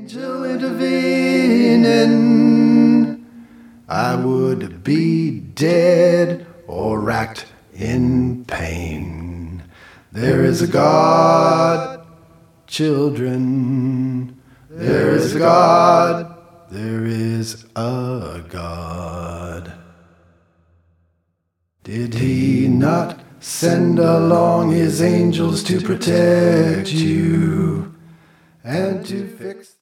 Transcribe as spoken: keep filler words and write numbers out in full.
angel intervening, I would be dead or racked in pain. There is a God, children. There is a God. There is a God. Did he not send along his angels to protect you and to fix